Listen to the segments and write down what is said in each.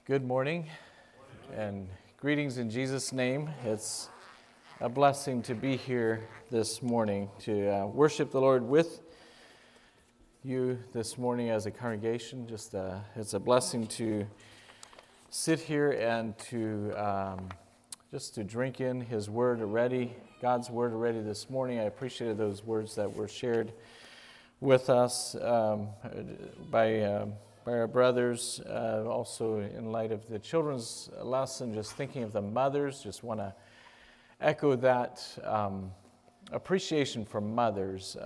Good morning and greetings in Jesus' name. It's a blessing to be here this morning to worship the Lord with you this morning as a congregation. It's a blessing to sit here and to just to drink in His Word already, God's Word already this morning. I appreciated those words that were shared with us by our brothers, also in light of the children's lesson, just thinking of the mothers. Just want to echo that appreciation for mothers.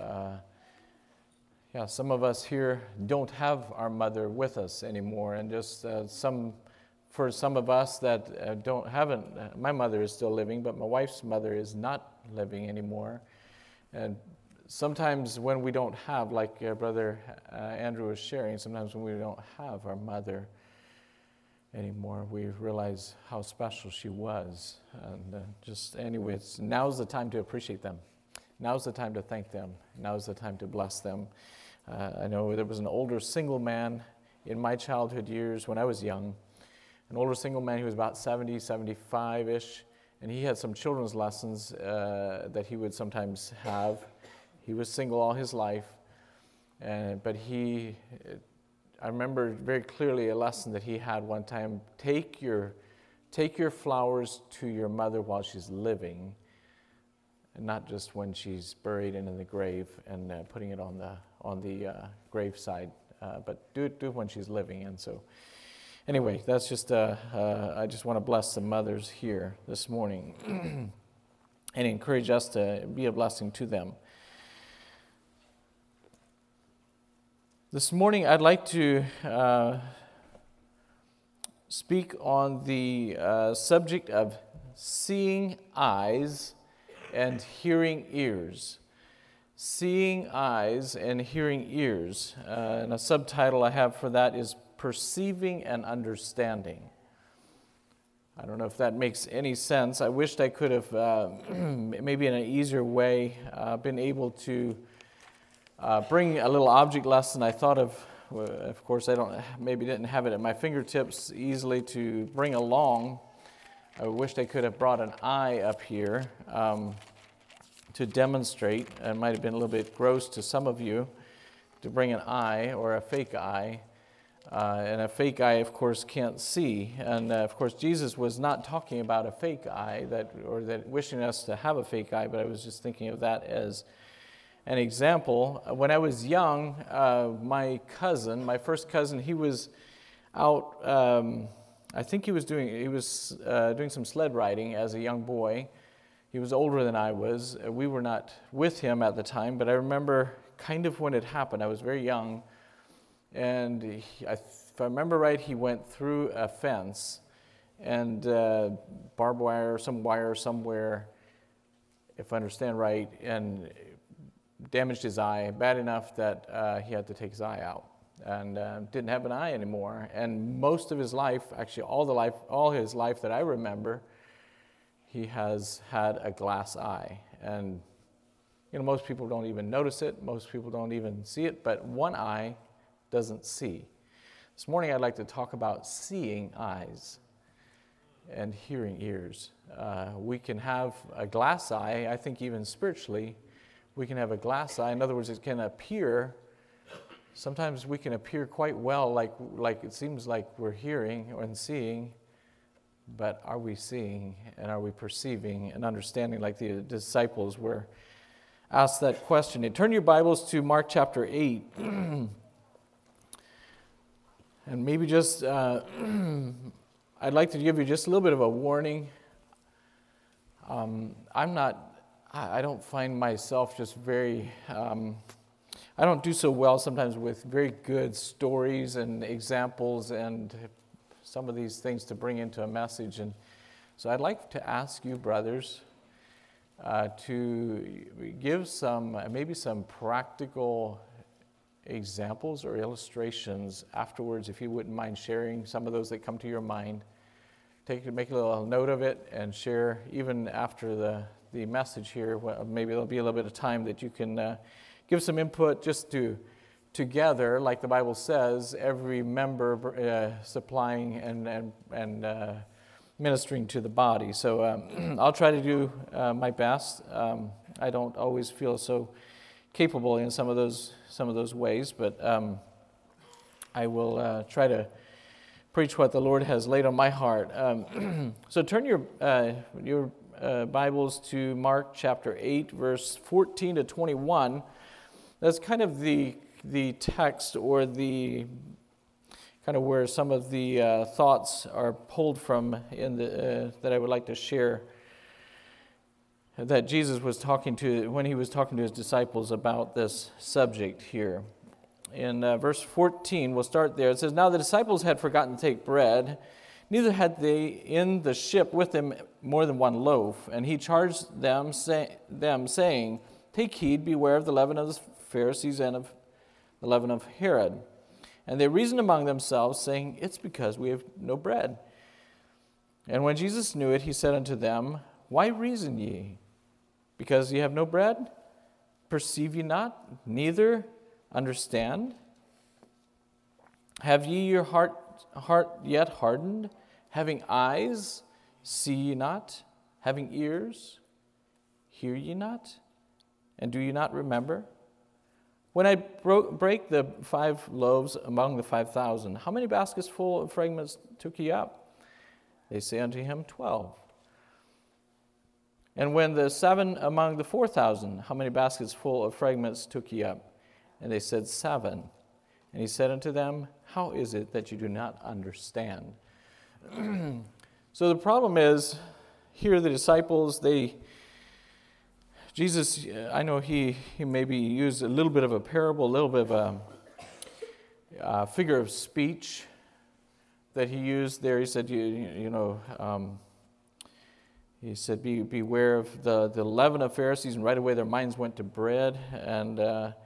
Some of us here don't have our mother with us anymore, and just for some of us that haven't, my mother is still living, but my wife's mother is not living anymore. And sometimes when we don't have, like Brother Andrew was sharing, sometimes when we don't have our mother anymore, we realize how special she was. And now's the time to appreciate them. Now's the time to thank them. Now's the time to bless them. I know there was an older single man in my childhood years when I was young, an older single man who was about 70, 75-ish, and he had some children's lessons that he would sometimes have. He was single all his life, but I remember very clearly a lesson that he had one time: take your flowers to your mother while she's living, and not just when she's buried and in the grave and putting it on the grave side, but do it when she's living. And so, anyway, that's just I just want to bless the mothers here this morning and encourage us to be a blessing to them. This morning, I'd like to speak on the subject of seeing eyes and hearing ears. Seeing eyes and hearing ears. And a subtitle I have for that is Perceiving and Understanding. I don't know if that makes any sense. I wished I could have, maybe in an easier way, been able to bring a little object lesson I thought of course I didn't have it at my fingertips easily to bring along. I wished I could have brought an eye up here to demonstrate. It might have been a little bit gross to some of you to bring an eye or a fake eye. And a fake eye, of course, can't see. And of course, Jesus was not talking about a fake eye that wishing us to have a fake eye, but I was just thinking of that as an example. When I was young, my first cousin, he was out. I think he was doing some sled riding as a young boy. He was older than I was. We were not with him at the time, but I remember kind of when it happened. I was very young, and if I remember right, he went through a fence and barbed wire, some wire somewhere, if I understand right, and damaged his eye bad enough that he had to take his eye out and didn't have an eye anymore. And most of his life, actually all his life that I remember, he has had a glass eye. And most people don't even notice it. Most people don't even see it, but one eye doesn't see. This morning I'd like to talk about seeing eyes and hearing ears. We can have a glass eye, I think even spiritually. We can have a glass eye. In other words, it can appear, sometimes we can appear quite well, like it seems like we're hearing and seeing, but are we seeing and are we perceiving and understanding, like the disciples were asked that question? And turn your Bibles to Mark chapter 8. And maybe just, I'd like to give you just a little bit of a warning. I don't find myself just very, I don't do so well sometimes with very good stories and examples and some of these things to bring into a message. And so I'd like to ask you, brothers, to give maybe some practical examples or illustrations afterwards, if you wouldn't mind sharing some of those that come to your mind. Make a little note of it and share even after the message here. Maybe there'll be a little bit of time that you can give some input just to together, like the Bible says, every member supplying and ministering to the body. So I'll try to do my best. I don't always feel so capable in some of those ways, but I will try to preach what the Lord has laid on my heart. So turn your Bibles to Mark chapter 8, verse 14 to 21. That's kind of the text, or the kind of where some of the thoughts are pulled from in the that I would like to share, that Jesus was talking to when he was talking to his disciples about this subject here. In verse 14, we'll start there. It says, "Now the disciples had forgotten to take bread, neither had they in the ship with them more than one loaf. And he charged them, saying, Take heed, beware of the leaven of the Pharisees and of the leaven of Herod. And they reasoned among themselves, saying, It's because we have no bread. And when Jesus knew it, he said unto them, Why reason ye? Because ye have no bread? Perceive ye not, neither understand? Have ye your heart yet hardened? Having eyes, see ye not? Having ears, hear ye not? And do ye not remember? When I break the 5 loaves among the 5,000, how many baskets full of fragments took ye up? They say unto him, 12. And when the 7 among the 4,000, how many baskets full of fragments took ye up? And they said, 7. And he said unto them, How is it that you do not understand? So the problem is, here the disciples, Jesus, I know he maybe used a little bit of a parable, a little bit of a figure of speech that he used there. He said, he said, beware of the leaven of Pharisees, and right away their minds went to bread. And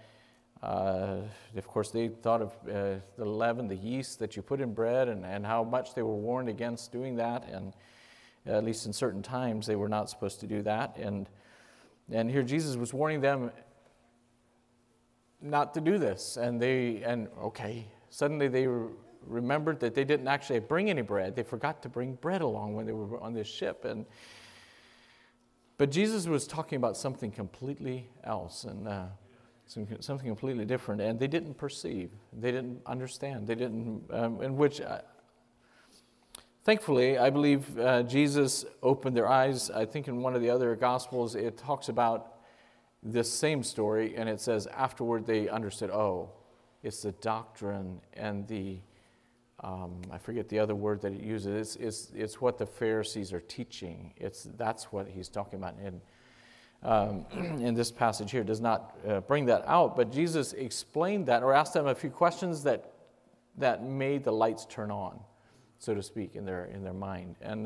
of course, they thought of the leaven, the yeast that you put in bread, and how much they were warned against doing that. And at least in certain times, they were not supposed to do that. And here Jesus was warning them not to do this. Suddenly they remembered that they didn't actually bring any bread. They forgot to bring bread along when they were on this ship. But Jesus was talking about something completely else, and something completely different. And they didn't perceive. They didn't understand. They didn't, in which... Thankfully, I believe Jesus opened their eyes. I think in one of the other Gospels, it talks about this same story, and it says afterward they understood, it's the doctrine and the, I forget the other word that it uses. It's what the Pharisees are teaching. That's what he's talking about. And in this passage here, does not bring that out, but Jesus explained that, or asked them a few questions that made the lights turn on, so to speak, in their mind. And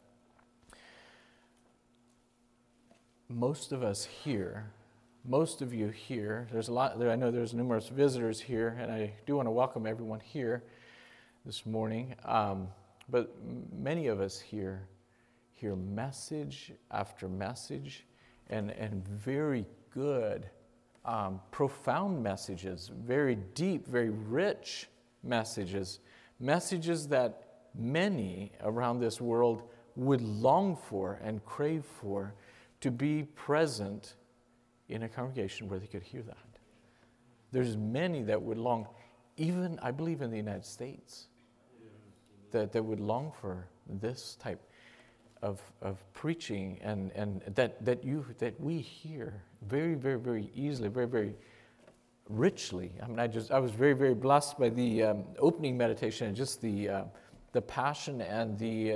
most of us here, most of you here, there's a lot, I know there's numerous visitors here, and I do want to welcome everyone here this morning. But many of us here hear message after message, and very good, profound messages, very deep, very rich messages that many around this world would long for and crave for, to be present in a congregation where they could hear that. There's many that would long, even I believe in the United States, that would long for this type of preaching, and that we hear very, very, very easily, very, very richly. I mean, I was very, very blessed by the opening meditation, and just the passion and the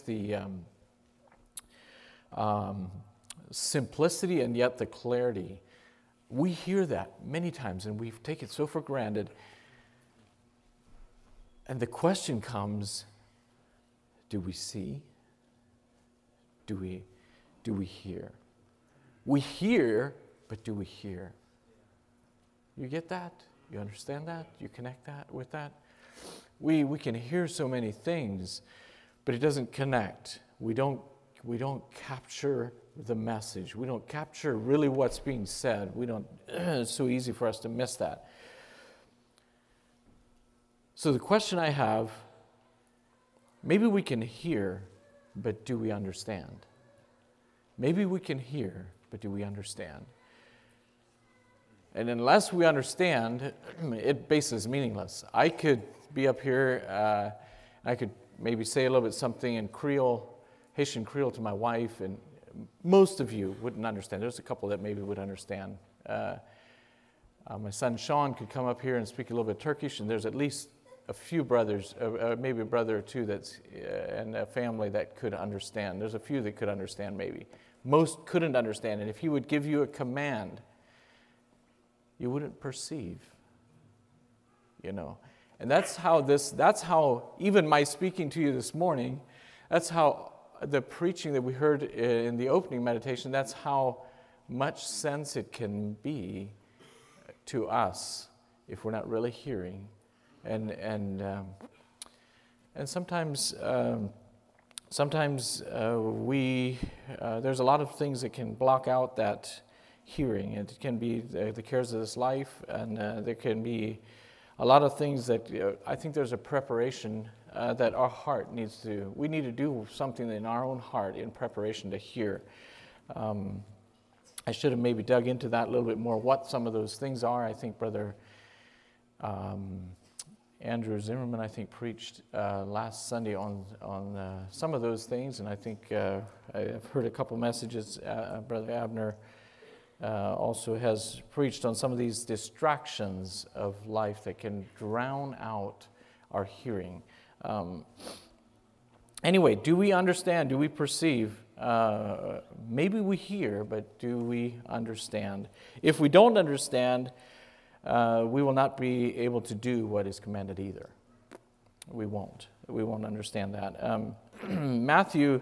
simplicity, and yet the clarity. We hear that many times, and we take it so for granted. And the question comes: do we see? Do we hear? We hear, but do we hear? You get that? You understand that? You connect that with that? We can hear so many things, but it doesn't connect. We don't capture the message. We don't capture really what's being said. It's so easy for us to miss that. So the question I have, maybe we can hear, but do we understand? Maybe we can hear, but do we understand? And unless we understand, it basically is meaningless. I could be up here, I could maybe say a little bit something in Creole, Haitian Creole to my wife, and most of you wouldn't understand. There's a couple that maybe would understand. My son Sean could come up here and speak a little bit Turkish, and there's at least a few brothers, maybe a brother or two that's and a family that could understand. There's a few that could understand maybe. Most couldn't understand, and if he would give you a command, you wouldn't perceive, you know. And that's how even my speaking to you this morning, that's how the preaching that we heard in the opening meditation, that's how much sense it can be to us if we're not really hearing. And sometimes there's a lot of things that can block out that hearing. It can be the cares of this life, and there can be a lot of things that I think there's a preparation that our heart needs to. We need to do something in our own heart in preparation to hear. I should have maybe dug into that a little bit more, what some of those things are. I think Brother Andrew Zimmerman, I think, preached last Sunday on some of those things, and I think I've heard a couple messages. Brother Abner also has preached on some of these distractions of life that can drown out our hearing. Anyway, do we understand? Do we perceive? Maybe we hear, but do we understand? If we don't understand, we will not be able to do what is commanded either. We won't. We won't understand that. In Matthew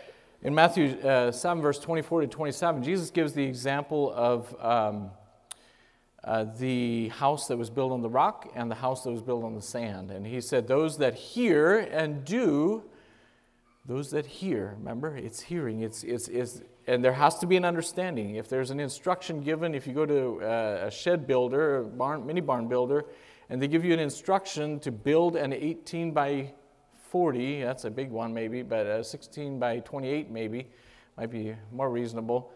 7, verse 24 to 27, Jesus gives the example of the house that was built on the rock and the house that was built on the sand. And he said, those that hear and do, those that hear, remember, it's hearing, and there has to be an understanding. If there's an instruction given, if you go to a shed builder, a mini barn builder, and they give you an instruction to build an 18 by 40, that's a big one maybe, but a 16 by 28 maybe, might be more reasonable.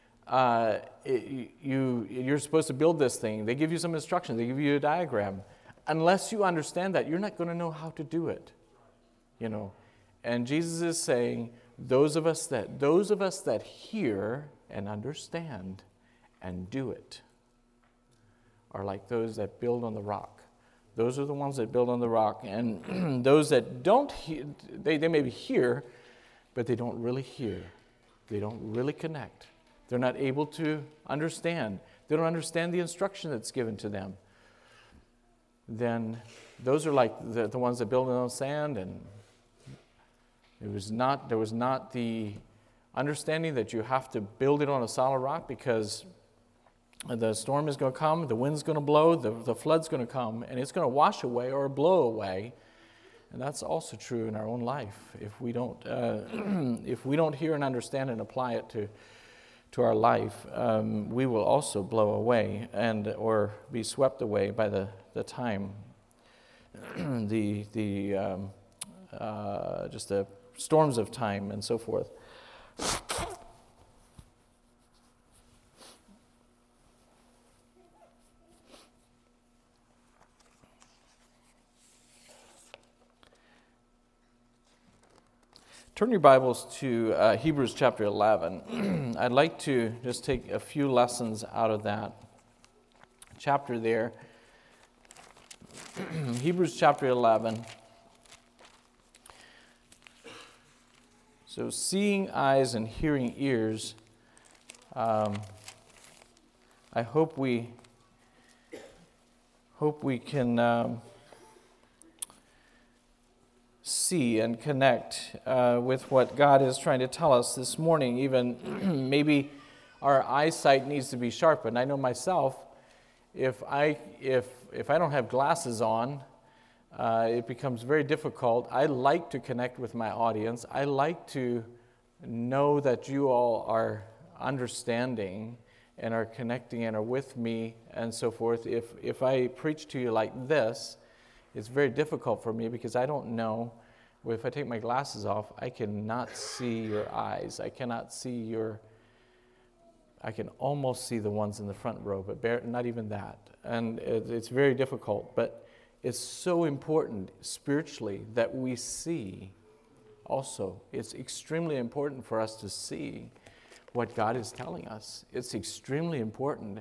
You're supposed to build this thing. They give you some instructions. They give you a diagram. Unless you understand that, you're not going to know how to do it, you know. And Jesus is saying, those of us that hear and understand and do it are like those that build on the rock. Those are the ones that build on the rock. And those that don't hear, they maybe hear, but they don't really hear. They don't really connect. They're not able to understand. They don't understand the instruction that's given to them. Then those are like the ones that build on sand, and there was not the understanding that you have to build it on a solid rock, because the storm is going to come, the wind's going to blow, the flood's going to come, and it's going to wash away or blow away. And that's also true in our own life. If we don't hear and understand and apply it to our life, we will also blow away or be swept away by the time, just the storms of time and so forth. Turn your Bibles to Hebrews chapter 11. I'd like to just take a few lessons out of that chapter there. Hebrews chapter 11. So seeing eyes and hearing ears, I hope we can see and connect with what God is trying to tell us this morning. Even maybe our eyesight needs to be sharpened. I know myself, if I don't have glasses on, it becomes very difficult. I like to connect with my audience. I like to know that you all are understanding and are connecting and are with me and so forth. If I preach to you like this, It's very difficult for me because I don't know. If I take my glasses off, I cannot see your eyes. I cannot see I can almost see the ones in the front row, but not even that. And it's very difficult. But it's so important spiritually that we see also. It's extremely important for us to see what God is telling us. It's extremely important.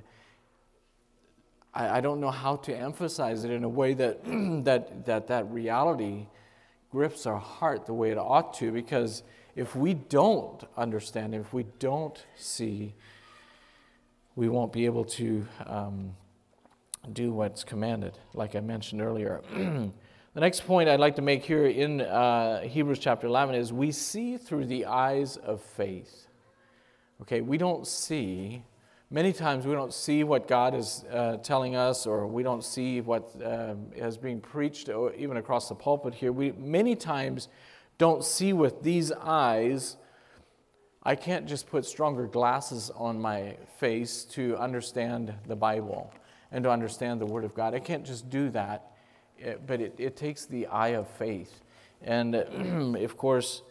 I don't know how to emphasize it in a way that that reality grips our heart the way it ought to, because if we don't understand, if we don't see, we won't be able to do what's commanded, like I mentioned earlier. The next point I'd like to make here in Hebrews chapter 11 is we see through the eyes of faith. Okay, we don't see, many times we don't see what God is telling us, or we don't see what is being preached, or even across the pulpit here. We many times don't see with these eyes. I can't just put stronger glasses on my face to understand the Bible and to understand the Word of God. I can't just do that, but it takes the eye of faith. And of course,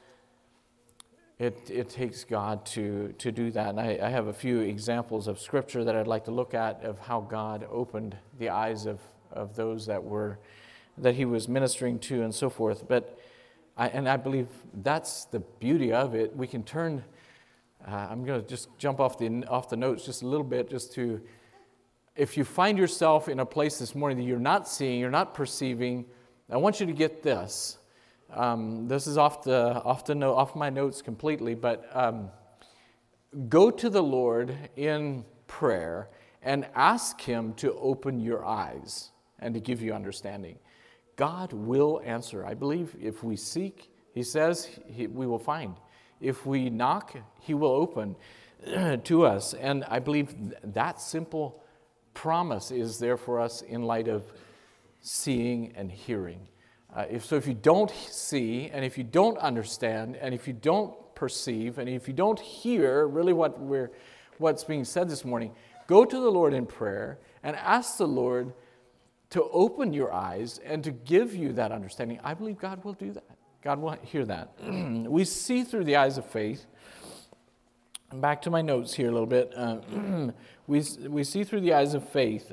it takes God to do that. And I have a few examples of Scripture that I'd like to look at of how God opened the eyes of those that He was ministering to and so forth. But I believe that's the beauty of it. We can turn. I'm going to just jump off the notes just a little bit, just to, if you find yourself in a place this morning that you're not seeing, you're not perceiving, I want you to get this. This is off my notes completely, but go to the Lord in prayer and ask Him to open your eyes and to give you understanding. God will answer. I believe if we seek, He says, we will find. If we knock, He will open to us. And I believe that simple promise is there for us in light of seeing and hearing. If you don't see, and if you don't understand, and if you don't perceive, and if you don't hear really what's being said this morning, go to the Lord in prayer and ask the Lord to open your eyes and to give you that understanding. I believe God will do that. God will hear that. We see through the eyes of faith. Back to my notes here a little bit. We see through the eyes of faith.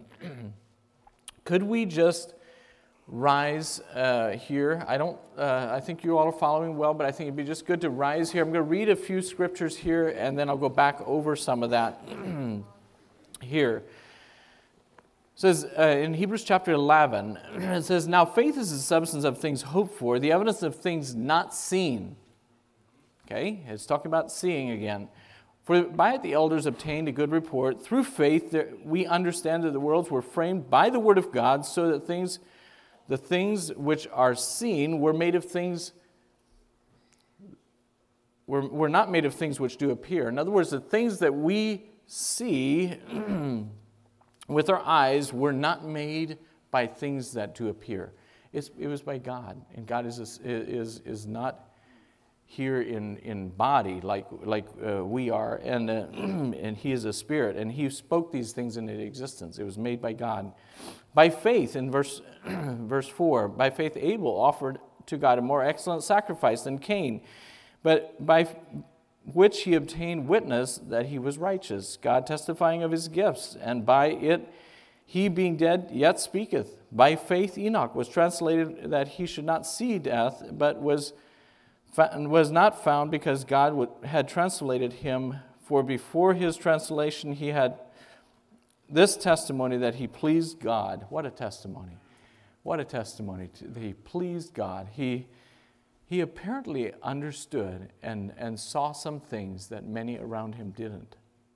Could we just rise here? I think you all are following well, but I think it'd be just good to rise here. I'm going to read a few scriptures here, and then I'll go back over some of that here. It says in Hebrews chapter 11, it says, "Now faith is the substance of things hoped for, the evidence of things not seen." Okay, it's talking about seeing again. "For by it the elders obtained a good report. Through faith we understand that the worlds were framed by the word of God, so that the things which are seen were made of things, were not made of things which do appear." In other words, the things that we see with our eyes were not made by things that do appear. It was by God, and God is not here in body like we are, and He is a spirit, and He spoke these things into existence. It was made by God. By faith, in verse 4, by faith Abel offered to God a more excellent sacrifice than Cain, but by which he obtained witness that he was righteous, God testifying of his gifts, and by it he being dead yet speaketh. By faith Enoch was translated that he should not see death, but was not found, because God had translated him. For before his translation he had this testimony, that he pleased God. What a testimony. What a testimony. That he pleased God. He apparently understood and saw some things that many around him didn't.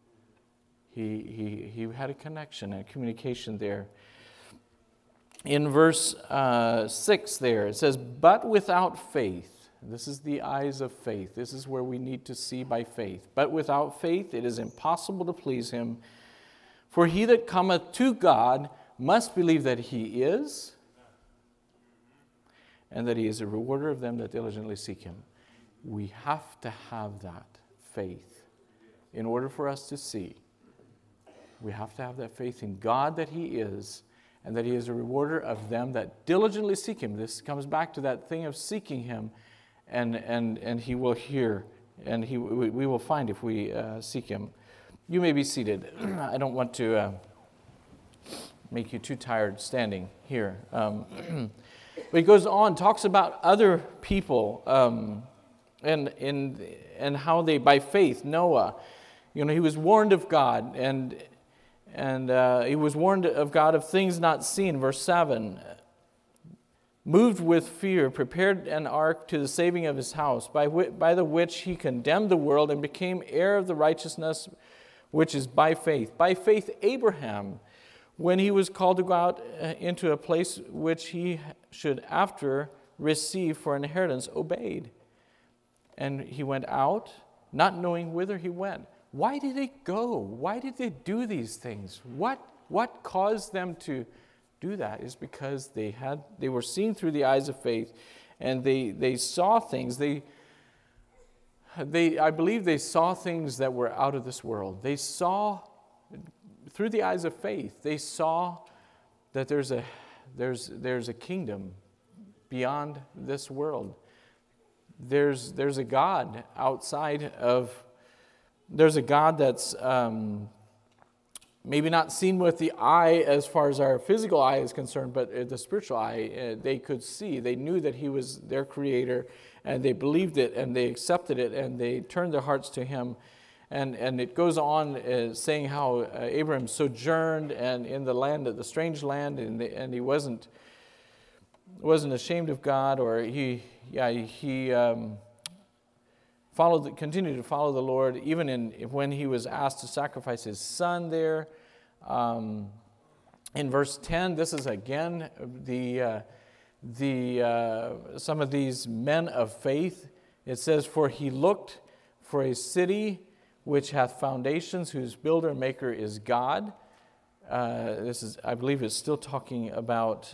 He had a connection and a communication there. In verse 6 there, it says, "But without faith," this is the eyes of faith. This is where we need to see by faith. "But without faith it is impossible to please Him. For he that cometh to God must believe that He is, and that He is a rewarder of them that diligently seek Him." We have to have that faith in order for us to see. We have to have that faith in God that He is, and that He is a rewarder of them that diligently seek Him. This comes back to that thing of seeking Him, and He will hear, and we will find if we seek Him. You may be seated. I don't want to make you too tired standing here. But he goes on, talks about other people, and how they, by faith, Noah, he was warned of God, and he was warned of God of things not seen. Verse 7, moved with fear, prepared an ark to the saving of his house, by the which he condemned the world and became heir of the righteousness which is by faith. By faith, Abraham, when he was called to go out into a place which he should after receive for inheritance, obeyed. And he went out, not knowing whither he went. Why did they go? Why did they do these things? What caused them to do that is because they were seeing through the eyes of faith, and they saw things. I believe they saw things that were out of this world. They saw through the eyes of faith. They saw that there's a kingdom beyond this world. There's a God outside of. There's a God that's maybe not seen with the eye as far as our physical eye is concerned, but the spiritual eye, they could see. They knew that He was their creator, and they believed it, and they accepted it, and they turned their hearts to Him. And it goes on saying how Abraham sojourned and in the land, the strange land, and he wasn't ashamed of God, or he continued to follow the Lord, even when he was asked to sacrifice his son there. In verse 10, this is again some of these men of faith. It says, "For he looked for a city which hath foundations, whose builder and maker is God." I believe it's still talking about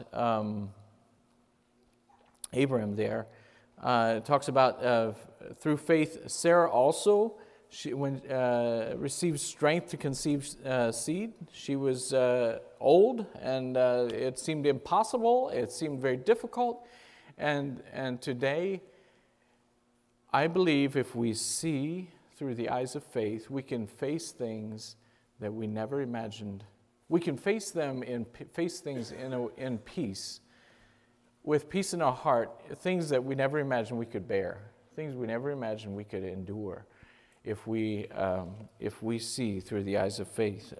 Abraham there. It talks about through faith, Sarah also, received strength to conceive seed. She was old, and it seemed impossible. It seemed very difficult. And today, I believe if we see through the eyes of faith, we can face things that we never imagined. We can face things in peace. With peace in our heart, things that we never imagined we could bear, things we never imagined we could endure, if we see through the eyes of faith.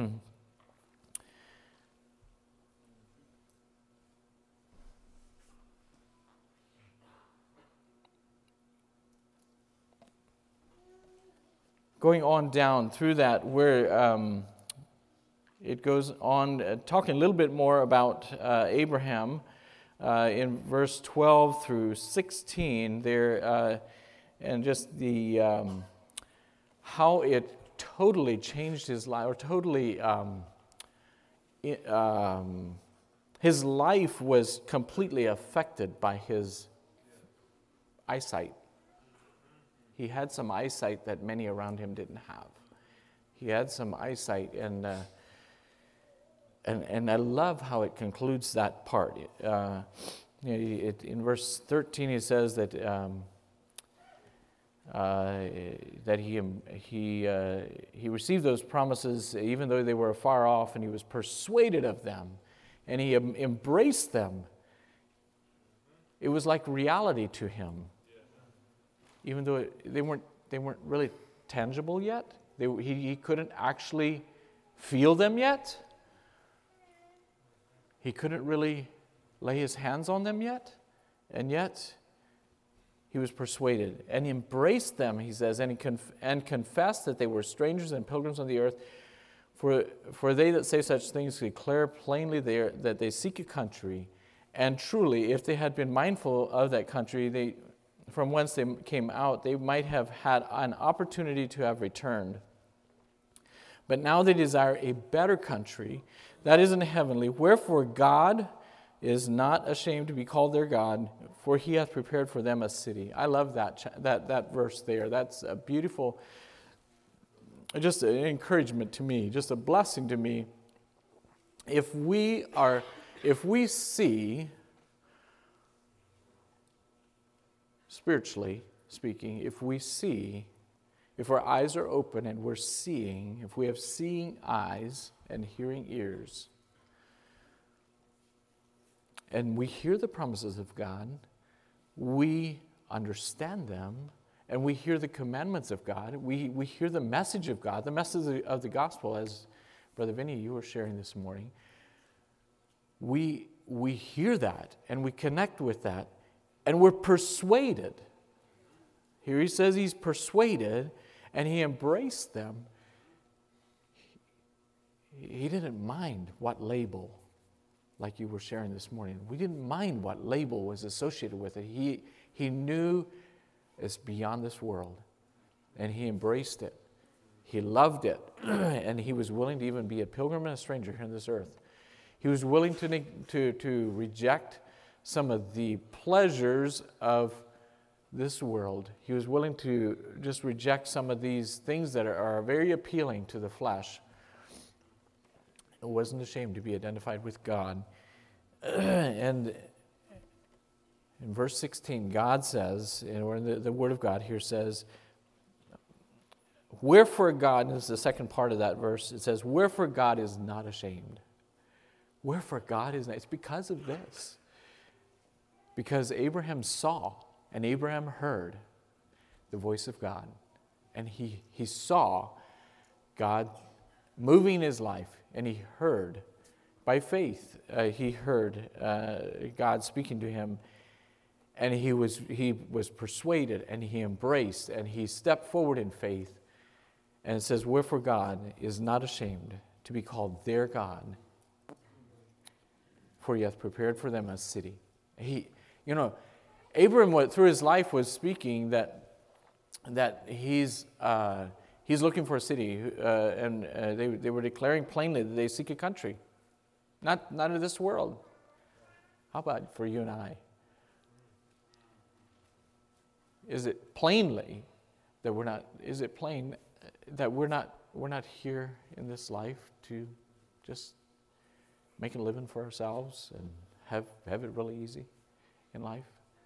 Going on down through that, where it goes on talking a little bit more about Abraham. In verse 12 through 16 there, and just the how it totally changed his life, or totally his life was completely affected by his eyesight. He had some eyesight that many around him didn't have. He had some eyesight, and I love how it concludes that part. In verse 13, he says that he received those promises even though they were afar off, and he was persuaded of them, and he embraced them. It was like reality to him, even though they weren't really tangible yet. He couldn't actually feel them yet. He couldn't really lay his hands on them yet, and yet he was persuaded and embraced them, he says, and confessed that they were strangers and pilgrims on the earth. For they that say such things declare plainly that they seek a country, and truly, if they had been mindful of that country, from whence they came out, they might have had an opportunity to have returned. But now they desire a better country, that is in heavenly. Wherefore God is not ashamed to be called their God, for He hath prepared for them a city. I love that verse there. That's a beautiful, just an encouragement to me, just a blessing to me. if we see, spiritually speaking, if our eyes are open and we're seeing, if we have seeing eyes and hearing ears, and we hear the promises of God, we understand them, and we hear the commandments of God, we hear the message of God, the message of the gospel, as Brother Vinny, you were sharing this morning. We hear that, and we connect with that, and we're persuaded. Here he says he's persuaded, and he embraced them. He didn't mind what label, like you were sharing this morning. We didn't mind what label was associated with it. He knew it's beyond this world, and he embraced it. He loved it, and he was willing to even be a pilgrim and a stranger here on this earth. He was willing to reject some of the pleasures of this world. He was willing to just reject some of these things that are very appealing to the flesh. He wasn't ashamed to be identified with God. And in verse 16, God says, or the Word of God here says, wherefore God, and this is the second part of that verse, it says, wherefore God is not ashamed. Wherefore God is not, it's because of this. Because Abraham saw and Abraham heard the voice of God. And he saw God moving his life, and he heard, by faith, he heard God speaking to him, and he was persuaded, and he embraced, and he stepped forward in faith. And it says, wherefore God is not ashamed to be called their God, for he hath prepared for them a city. Abraham, through his life, was speaking that he's looking for a city, and they were declaring plainly that they seek a country, not of this world. How about for you and I? Is it plainly that we're not? Is it plain that we're not here in this life to just make a living for ourselves and have it really easy in life?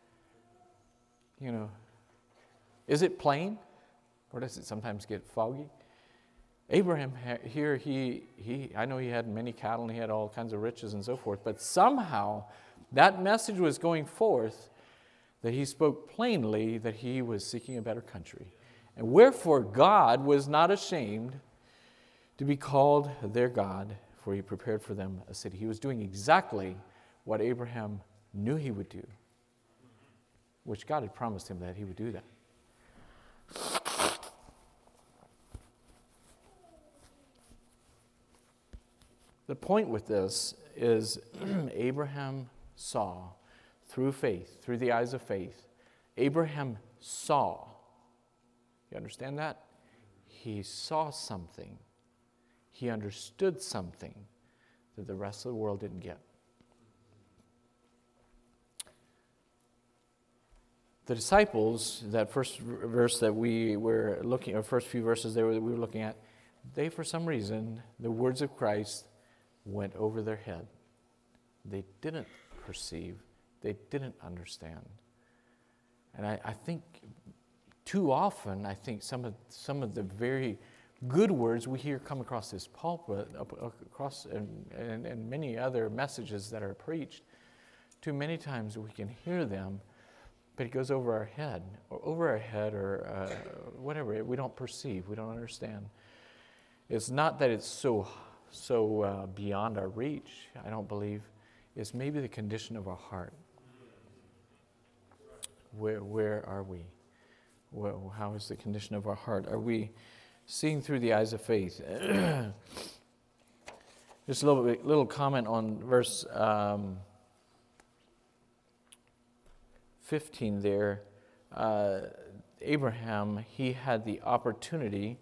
Is it plain, or does it sometimes get foggy? Abraham here, I know he had many cattle and he had all kinds of riches and so forth, but somehow that message was going forth that he spoke plainly that he was seeking a better country. And wherefore God was not ashamed to be called their God, for he prepared for them a city. He was doing exactly what Abraham knew he would do, which God had promised him that he would do that. The point with this is Abraham saw through faith, through the eyes of faith. Abraham saw. You understand that? He saw something. He understood something that the rest of the world didn't get. The disciples, that first verse that we were looking, or first few verses there that we were looking at, they, for some reason, the words of Christ went over their head. They didn't perceive. They didn't understand. And I think too often, some of the very good words we hear come across this pulpit, and many other messages that are preached, too many times we can hear them, but it goes over our head, or whatever. We don't perceive, we don't understand. It's not that it's so beyond our reach, I don't believe. It's maybe the condition of our heart. Where are we? How is the condition of our heart? Are we seeing through the eyes of faith? Just a little comment on verse 15 there. Abraham, he had the opportunity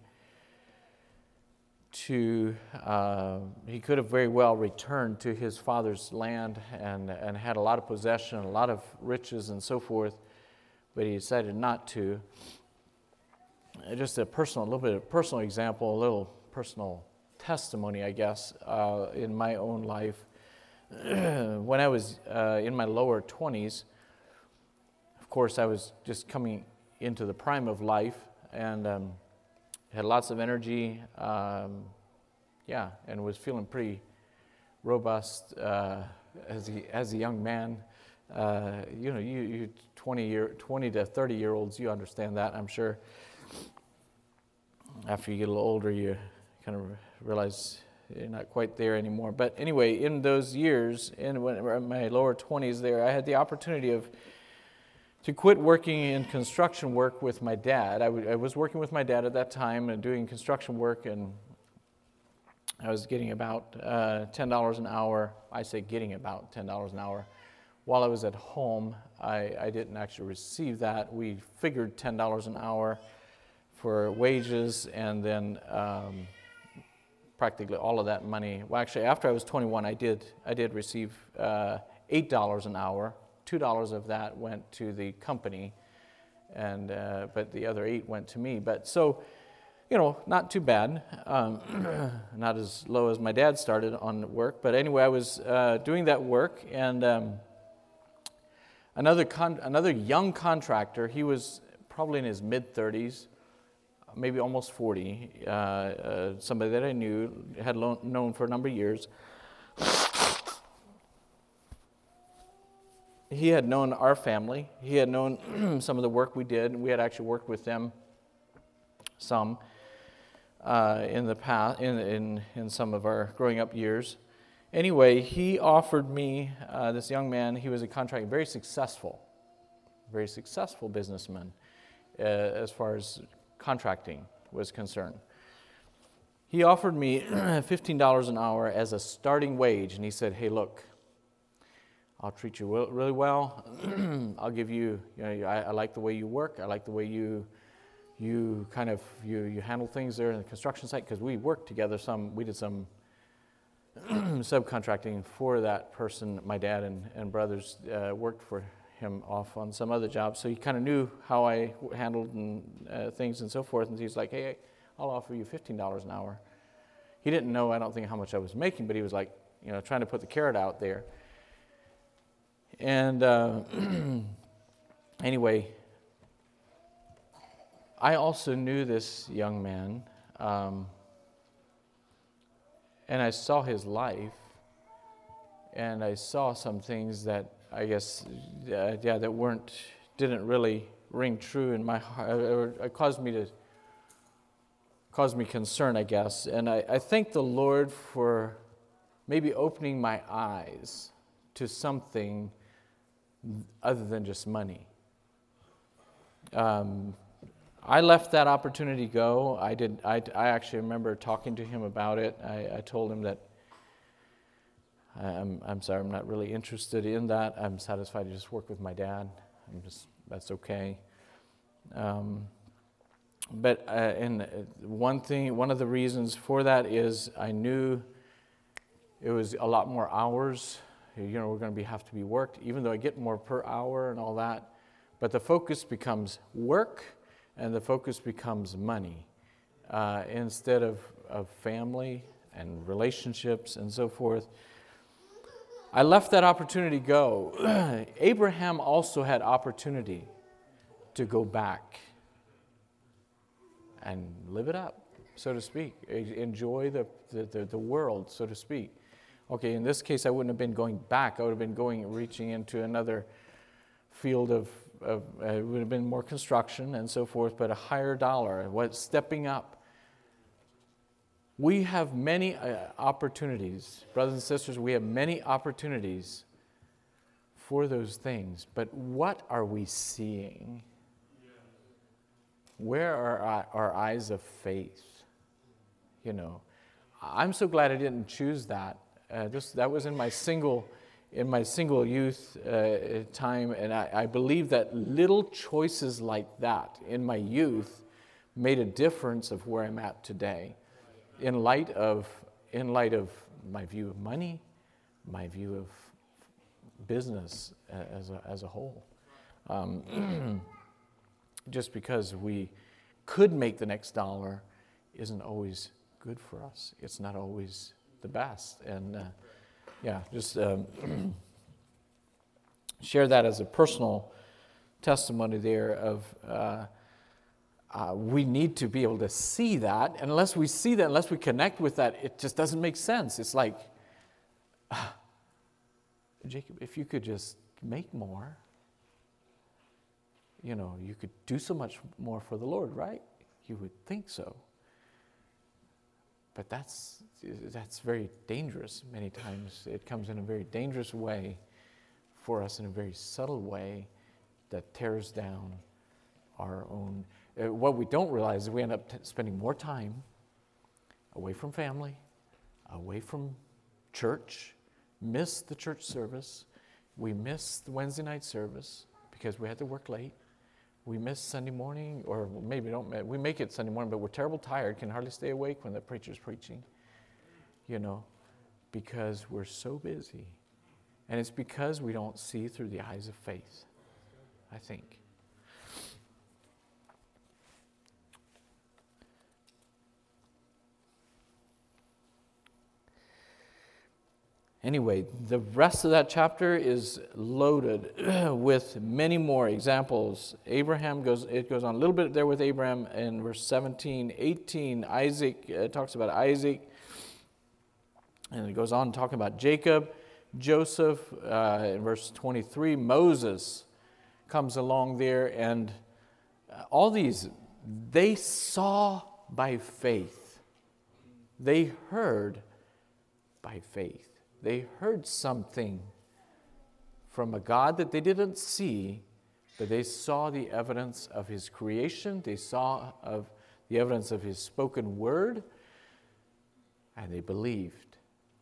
to, he could have very well returned to his father's land and had a lot of possession, a lot of riches and so forth, but he decided not to. Just a little bit of personal example, a little personal testimony, I guess, in my own life. When I was in my lower 20s, of course, I was just coming into the prime of life and had lots of energy, and was feeling pretty robust as a young man. You 20 to 30-year-olds, you understand that, I'm sure. After you get a little older, you kind of realize you're not quite there anymore. But anyway, in those years, in my lower 20s there, I had the opportunity to quit working in construction work with my dad. I was working with my dad at that time and doing construction work, and I was getting about $10 an hour. I say getting about $10 an hour. While I was at home, I didn't actually receive that. We figured $10 an hour for wages, and then practically all of that money. Well, actually, after I was 21, I did receive $8 an hour. $2 of that went to the company, and but the other $8 went to me. But so, not too bad. Not as low as my dad started on work. But anyway, I was doing that work, and another young contractor. He was probably in his mid-30s. Maybe almost 40, somebody that I knew, had known for a number of years. He had known our family. He had known some of the work we did. We had actually worked with them some in the past, in some of our growing up years. Anyway, he offered me, this young man, he was a contractor, very successful businessman as far as contracting was concerned. He offered me $15 an hour as a starting wage, and he said, "Hey, look, I'll treat you really well. I'll give you, I like the way you work. I like the way you handle things there in the construction site, because we worked together we did some subcontracting for that person. My dad and brothers worked for him off on some other jobs, so he kind of knew how I handled and things and so forth. And he's like, "Hey, I'll offer you $15 an hour." He didn't know, I don't think, how much I was making, but he was like, trying to put the carrot out there. And anyway, I also knew this young man, and I saw his life, and I saw some things that I guess, that didn't really ring true in my heart. It caused me concern, I guess. And I thank the Lord for maybe opening my eyes to something other than just money. I left that opportunity go. I actually remember talking to him about it. I told him that I'm sorry, I'm not really interested in that. I'm satisfied to just work with my dad. That's okay. But one of the reasons for that is I knew it was a lot more hours. We're going to have to be worked, even though I get more per hour and all that. But the focus becomes work, and the focus becomes money instead of family and relationships and so forth. I left that opportunity go. Abraham also had opportunity to go back and live it up, so to speak. Enjoy the world, so to speak. Okay, in this case, I wouldn't have been going back. I would have been reaching into another field of it would have been more construction and so forth, but a higher dollar, stepping up. We have many opportunities, brothers and sisters, we have many opportunities for those things, but what are we seeing? Where are our eyes of faith? I'm so glad I didn't choose that. That was in my single youth time, and I believe that little choices like that in my youth made a difference of where I'm at today. In light of my view of money, my view of business as a whole. Just because we could make the next dollar isn't always good for us. It's not always the best. And just share that as a personal testimony there of we need to be able to see that. And unless we see that, unless we connect with that, it just doesn't make sense. It's like, Jacob, if you could just make more, you could do so much more for the Lord, right? You would think so. But that's very dangerous many times. It comes in a very dangerous way for us, in a very subtle way that tears down our own. What we don't realize is we end up spending more time away from family, away from church, miss the church service. We miss the Wednesday night service because we had to work late. We miss Sunday morning, or maybe don't. We make it Sunday morning, but we're terrible tired, can hardly stay awake when the preacher's preaching, because we're so busy. And it's because we don't see through the eyes of faith, I think. Anyway, the rest of that chapter is loaded with many more examples. It goes on a little bit there with Abraham in verse 17, 18. Isaac, talks about Isaac. And it goes on talking about Jacob, Joseph. In verse 23, Moses comes along there. And all these, they saw by faith. They heard by faith. They heard something from a God that they didn't see, but they saw the evidence of His creation. They saw of the evidence of His spoken word, and they believed.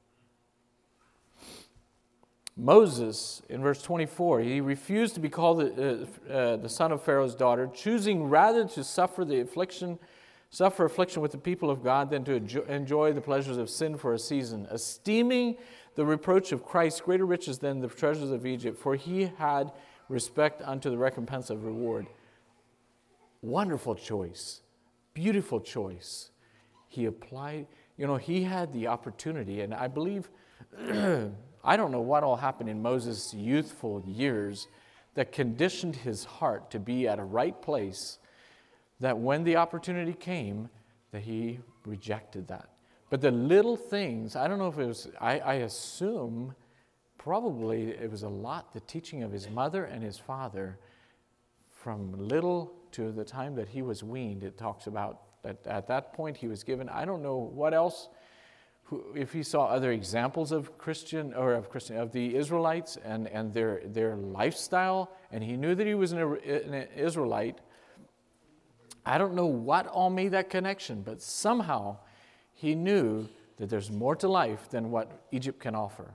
Moses, in verse 24, he refused to be called the son of Pharaoh's daughter, choosing rather to suffer affliction with the people of God than to enjoy the pleasures of sin for a season, esteeming the reproach of Christ greater riches than the treasures of Egypt, for he had respect unto the recompense of reward. Wonderful choice, beautiful choice. He applied, he had the opportunity, and I believe, I don't know what all happened in Moses' youthful years that conditioned his heart to be at a right place, that when the opportunity came, that he rejected that. But the little things, I don't know if it was, I assume probably it was a lot the teaching of his mother and his father from little to the time that he was weaned. It talks about that at that point he was given, I don't know what else, if he saw other examples of the Israelites and their lifestyle, and he knew that he was an Israelite. I don't know what all made that connection, but somehow he knew that there's more to life than what Egypt can offer.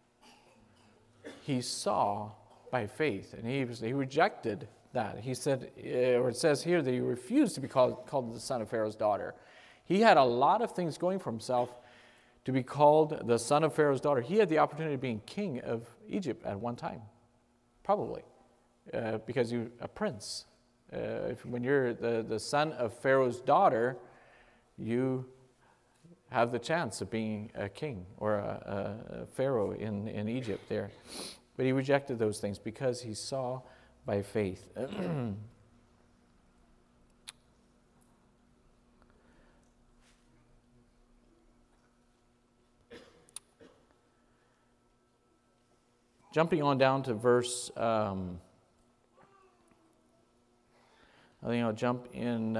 He saw by faith, and he rejected that. He said, or it says here that he refused to be called the son of Pharaoh's daughter. He had a lot of things going for himself to be called the son of Pharaoh's daughter. He had the opportunity of being king of Egypt at one time, probably, because you're a prince. When you're the son of Pharaoh's daughter, you have the chance of being a king or a pharaoh in Egypt there. But he rejected those things because he saw by faith. Jumping on down to verse, I think I'll jump in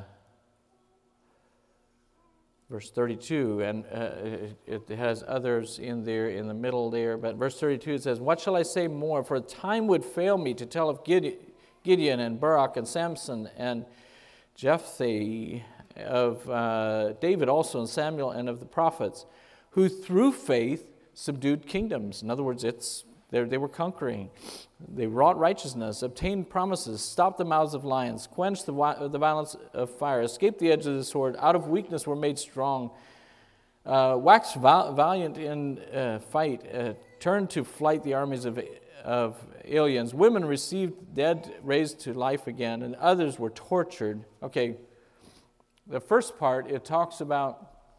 verse 32, and it has others in there in the middle there, but verse 32 it says, "What shall I say more? For time would fail me to tell of Gideon and Barak and Samson and Jephthah, of David also and Samuel, and of the prophets, who through faith subdued kingdoms." In other words, they were conquering. They wrought righteousness, obtained promises, stopped the mouths of lions, quenched the violence of fire, escaped the edge of the sword, out of weakness were made strong, waxed valiant in fight, turned to flight the armies of aliens. Women received dead raised to life again, and others were tortured. Okay, the first part, it talks about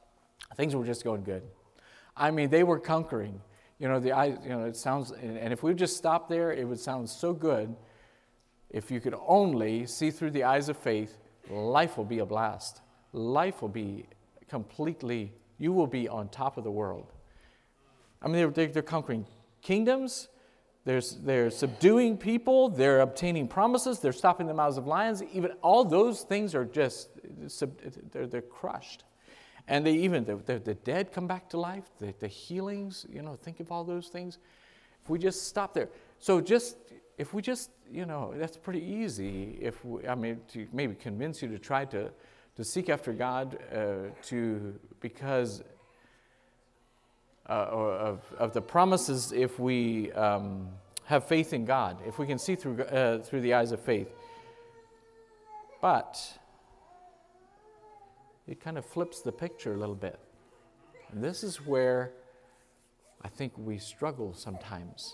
things were just going good. I mean, they were conquering. The eyes, it sounds, and if we just stopped there, it would sound so good. If you could only see through the eyes of faith, life will be a blast. Life will be completely, you will be on top of the world. I mean, they're conquering kingdoms, they're subduing people, they're obtaining promises, they're stopping the mouths of lions. Even all those things are just, they're crushed. And the dead come back to life, the healings, think of all those things. If we just stop there. So if we just, that's pretty easy. To maybe convince you to try to seek after God because of the promises, if we have faith in God, if we can see through the eyes of faith. But it kind of flips the picture a little bit. And this is where I think we struggle sometimes.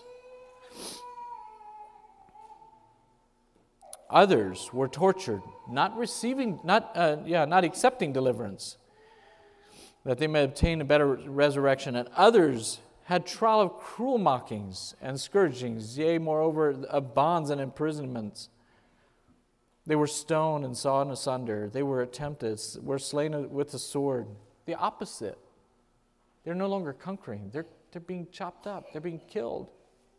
Others were tortured, not accepting deliverance, that they may obtain a better resurrection. And others had trial of cruel mockings and scourgings, yea, moreover, of bonds and imprisonments. They were stoned and sawn asunder. They were tempted, were slain with the sword. The opposite. They're no longer conquering. They're being chopped up. They're being killed.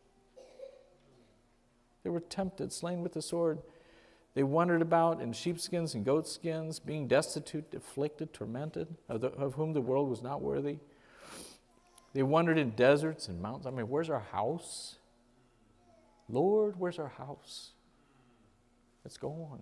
They were tempted, slain with the sword. They wandered about in sheepskins and goatskins, being destitute, afflicted, tormented, of whom the world was not worthy. They wandered in deserts and mountains. I mean, where's our house? Lord, where's our house? Let's go on.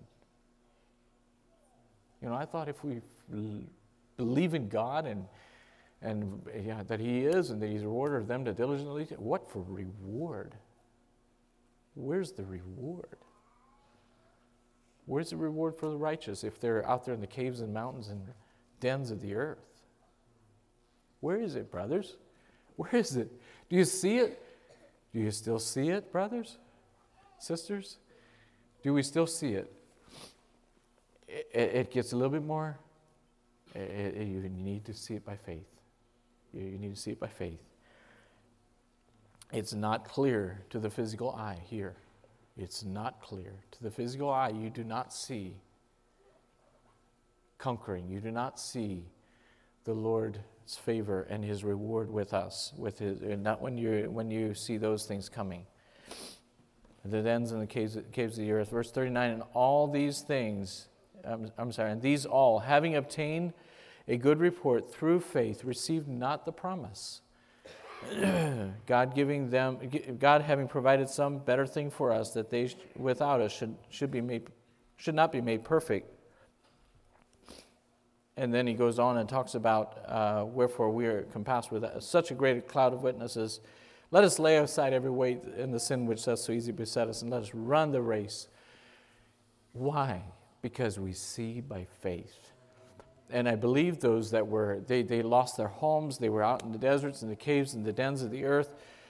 I thought if we believe in God and that He is and that He's a rewarder of them that diligently, what for reward? Where's the reward? Where's the reward for the righteous if they're out there in the caves and mountains and dens of the earth? Where is it, brothers? Where is it? Do you see it? Do you still see it, brothers? Sisters? Do we still see it? It gets a little bit more. You need to see it by faith. You need to see it by faith. It's not clear to the physical eye here. It's not clear. To the physical eye, you do not see conquering. You do not see the Lord's favor and His reward with us, not when you see those things coming. The dens and the caves of the earth. Verse 39, and all these things, and these all, having obtained a good report through faith, received not the promise. God having provided some better thing for us, that they without us should not be made perfect. And then he goes on and talks about wherefore we are compassed with such a great cloud of witnesses. Let us lay aside every weight and the sin which does so easily beset us, and let us run the race. Why? Because we see by faith. And I believe those that were, they lost their homes, they were out in the deserts, in the caves, in the dens of the earth.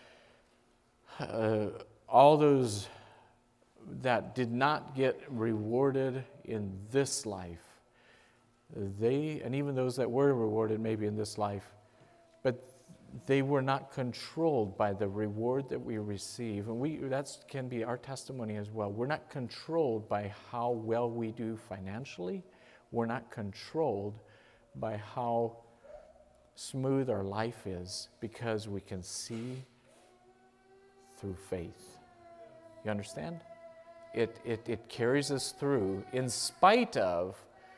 All those that did not get rewarded in this life, and even those that were rewarded maybe in this life, but they were not controlled by the reward that we receive. And that can be our testimony as well. We're not controlled by how well we do financially. We're not controlled by how smooth our life is, because we can see through faith. You understand? It carries us through in spite of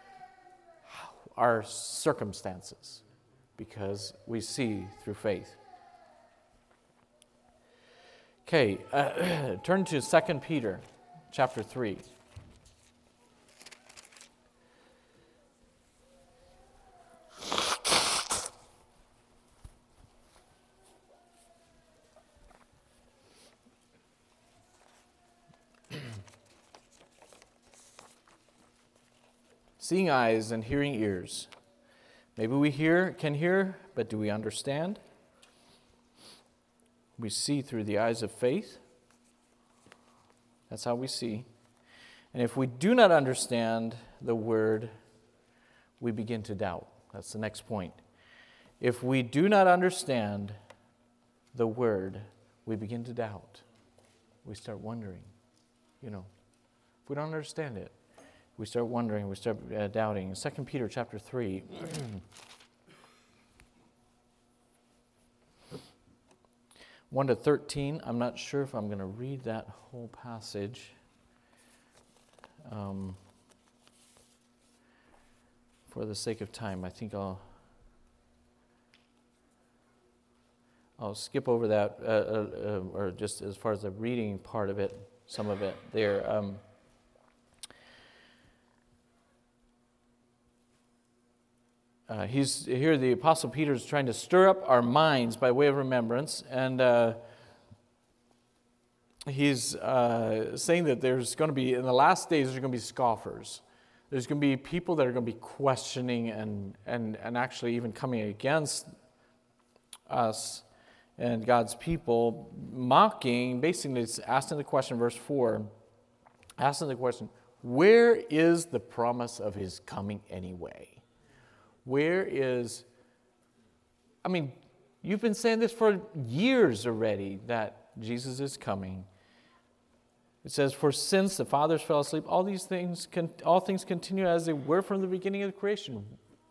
our circumstances, because we see through faith. Okay, turn to 2 Peter chapter 3. Seeing eyes and hearing ears. Maybe we can hear, but do we understand? We see through the eyes of faith. That's how we see. And if we do not understand the word, we begin to doubt. That's the next point. If we do not understand the word, we begin to doubt. We start wondering, if we don't understand it, we start wondering, we start doubting. 2 Peter chapter 3. 1 to 13. I'm not sure if I'm going to read that whole passage. For the sake of time, I think I'll skip over that, or just as far as the reading part of it, some of it there. He's here. The Apostle Peter is trying to stir up our minds by way of remembrance, and he's saying that there's going to be, in the last days, there's going to be scoffers. There's going to be people that are going to be questioning and actually even coming against us and God's people, mocking. Basically, it's asking the question, verse 4, asking the question, where is the promise of his coming anyway? Where is, you've been saying this for years already, that Jesus is coming. It says, for since the fathers fell asleep, all things continue as they were from the beginning of the creation.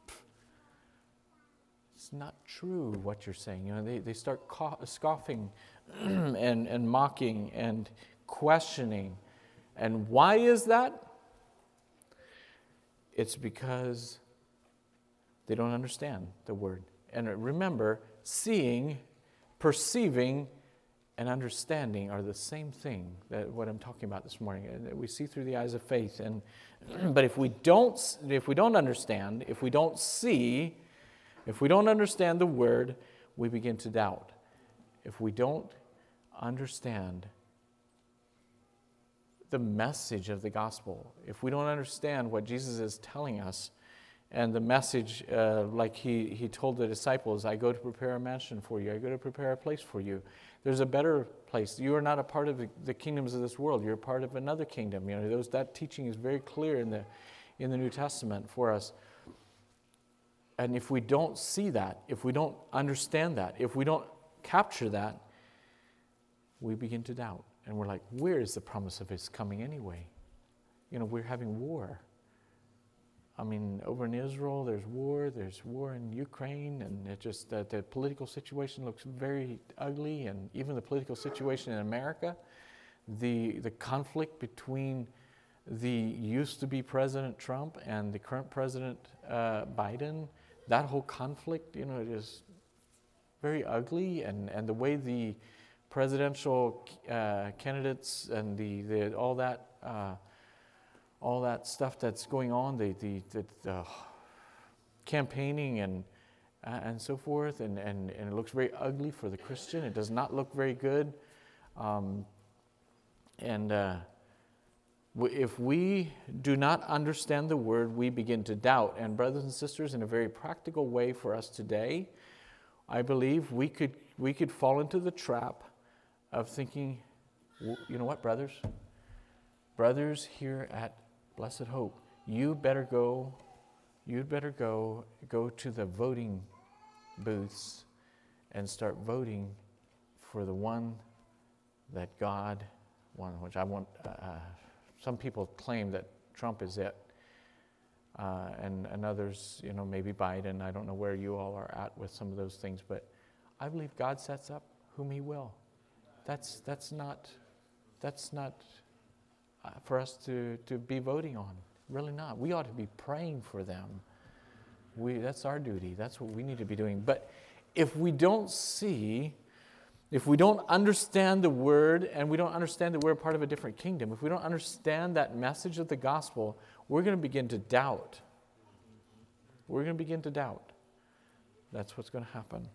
It's not true what you're saying. They start scoffing and mocking and questioning. And why is that? It's because they don't understand the word. And remember, seeing, perceiving, and understanding are the same thing, that what I'm talking about this morning. We see through the eyes of faith. But if we don't understand, if we don't see, if we don't understand the word, we begin to doubt. If we don't understand the message of the gospel, if we don't understand what Jesus is telling us, and the message, like he told the disciples, I go to prepare a mansion for you. I go to prepare a place for you. There's a better place. You are not a part of the kingdoms of this world. You're a part of another kingdom. That teaching is very clear in the New Testament for us. And if we don't see that, if we don't understand that, if we don't capture that, we begin to doubt. And we're like, where is the promise of his coming anyway? We're having war. Over in Israel, there's war in Ukraine, and it just the political situation looks very ugly, and even the political situation in America, the conflict between the used-to-be President Trump and the current President Biden, that whole conflict, it is very ugly, and the way the presidential candidates and the all that stuff that's going on, the campaigning and so forth, and it looks very ugly for the Christian. It does not look very good. If we do not understand the word, we begin to doubt. And brothers and sisters, in a very practical way for us today, I believe we could fall into the trap of thinking, you know what, brothers? Brothers here at Blessed Hope, you'd better go to the voting booths and start voting for the one that God wanted, which I want. Some people claim that Trump is it, and others, maybe Biden. I don't know where you all are at with some of those things, but I believe God sets up whom He will. That's not for us to be voting on. Really not. We ought to be praying for them. That's our duty. That's what we need to be doing. But if we don't see, if we don't understand the word, and we don't understand that we're a part of a different kingdom, if we don't understand that message of the gospel, we're going to begin to doubt. We're going to begin to doubt. That's what's going to happen.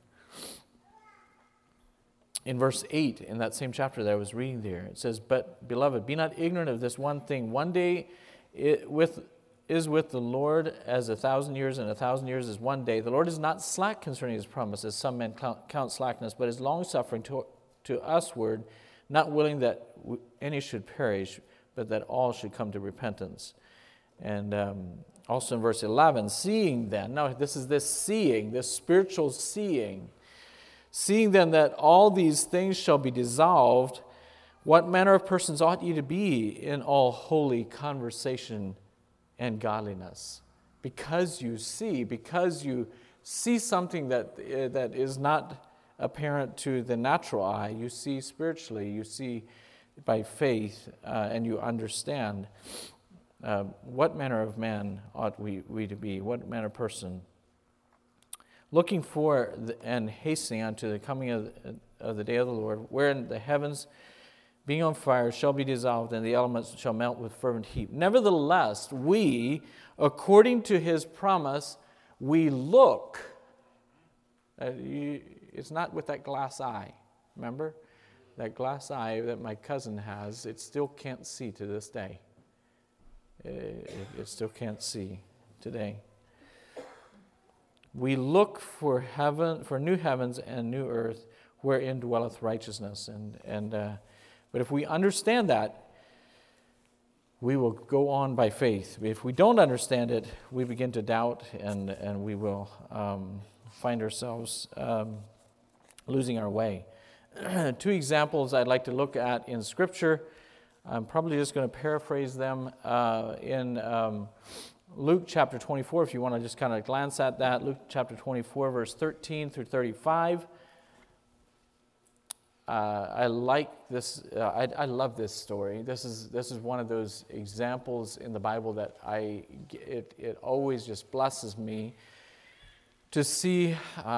In verse 8, in that same chapter that I was reading there, it says, "But, beloved, be not ignorant of this one thing. One day is with the Lord as 1,000 years, and 1,000 years is one day. The Lord is not slack concerning His promise, as some men count slackness, but is long-suffering to usward, not willing that any should perish, but that all should come to repentance." And also in verse 11, seeing then, now this is this seeing, this spiritual seeing. Seeing then that all these things shall be dissolved, what manner of persons ought ye to be in all holy conversation and godliness? Because you see something that is not apparent to the natural eye, you see spiritually, you see by faith, and you understand what manner of man ought we to be, what manner of person. Looking for and hastening unto the coming of the day of the Lord, wherein the heavens, being on fire, shall be dissolved, and the elements shall melt with fervent heat. Nevertheless, we, according to his promise, we look. It's not with that glass eye. Remember? That glass eye that my cousin has, it still can't see to this day. It still can't see today. We look for heaven, for new heavens and new earth, wherein dwelleth righteousness. But if we understand that, we will go on by faith. If we don't understand it, we begin to doubt, and we will find ourselves losing our way. 2 examples I'd like to look at in Scripture. I'm probably just going to paraphrase them in Luke chapter 24, if you want to just kind of glance at that. Luke chapter 24, verse 13 through 35. I like this. I love this story. This is one of those examples in the Bible that it always just blesses me to see